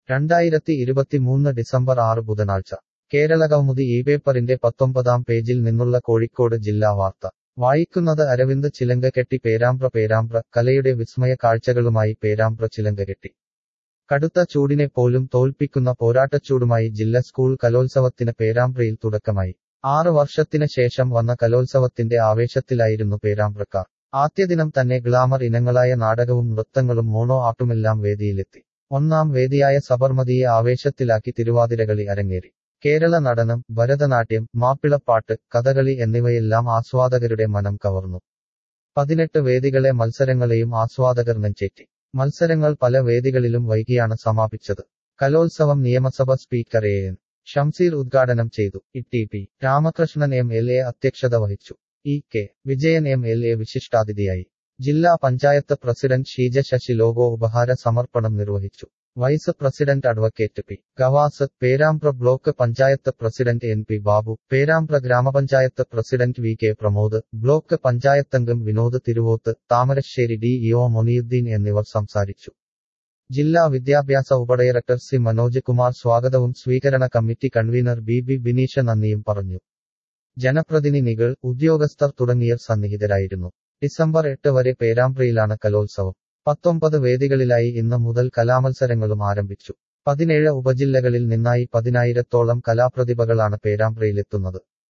2023 December 6 ബുധനാഴ്ച കേരളകൗമുദി പേപ്പറിന്റെ 19-ാം പേജിൽ നിന്നുള്ള കോഴിക്കോട് ജില്ലാ വാർത്ത വായിക്കുന്നത് അരവിന്ദ്. ചിലങ്കകെട്ടി പേരാമ്പ്ര കലയുടെ വിസ്മയ കാഴ്ചകളുമായി പേരാമ്പ്ര ചിലങ്കകെട്ടി. കടുത്ത ചൂടിനെ പോലും തോൽപ്പിക്കുന്ന പോരാട്ടച്ചൂടുമായി ജില്ല സ്കൂൾ കലോത്സവത്തിന് പേരാമ്പ്രയിൽ തുടക്കമായി. 6 വർഷത്തിന് ശേഷം വന്ന കലോത്സവത്തിന്റെ ആവേശത്തിലായിരുന്നു പേരാമ്പ്രക്കാർ. ആദ്യദിനം തന്നെ ഗ്ലാമർ ഇനങ്ങളായ നാടകവും നൃത്തങ്ങളും മോണോ ആട്ടുമെല്ലാം വേദിയിലെത്തി. ഒന്നാം വേദിയായ സബർമതിയെ ആവേശത്തിലാക്കി തിരുവാതിരകളി അരങ്ങേറി. കേരള നടനം, ഭരതനാട്യം, മാപ്പിളപ്പാട്ട്, കഥകളി എന്നിവയെല്ലാം ആസ്വാദകരുടെ മനം കവർന്നു. 18 വേദികളെ മത്സരങ്ങളെയും ആസ്വാദകർ നെഞ്ചേറ്റി. മത്സരങ്ങൾ പല വേദികളിലും വൈകിയാണ് സമാപിച്ചത്. കലോത്സവം നിയമസഭ സ്പീക്കർ എൻ. ഷംസീർ ഉദ്ഘാടനം ചെയ്തു. ടി. രാമകൃഷ്ണൻ MLA അധ്യക്ഷത വഹിച്ചു. കെ. വിജയൻ MLA വിശിഷ്ടാതിഥിയായി. ജില്ലാ പഞ്ചായത്ത് പ്രസിഡന്റ് ഷീജ ശശി ലോഗോ ഉപഹാര സമർപ്പണം നിർവഹിച്ചു. Vice president advocate P. Gavas, Perambra block panchayat president NP Babu, Perambra ഗ്രാമപഞ്ചായത്ത് പ്രസിഡന്റ് VK പ്രമോദ്, ബ്ലോക്ക് പഞ്ചായത്തംഗം വിനോദ് തിരുവോത്ത്, താമരശ്ശേരി DEO മൊനിയുദ്ദീൻ എന്നിവർ സംസാരിച്ചു. ജില്ലാ വിദ്യാഭ്യാസ ഉപഡയറക്ടർ സി മനോജ് കുമാർ സ്വാഗതവും സ്വീകരണ കമ്മിറ്റി കൺവീനർ BB ബിനീഷ നന്ദിയും പറഞ്ഞു. ജനപ്രതിനിധികൾ, ഉദ്യോഗസ്ഥർ തുടങ്ങിയവർ സന്നിഹിതരായിരുന്നു. ഡിസംബർ 8 വരെ പേരാമ്പ്രയിലാണ് കലോത്സവം. 19 വേദികളിലായി ഇന്ന് മുതൽ കലാമത്സരങ്ങളും ആരംഭിച്ചു. 17 ഉപജില്ലകളിൽ നിന്നായി 10,000-ഓളം കലാപ്രതിഭകളാണ് പേരാമ്പ്രയിലെത്തുന്നത്.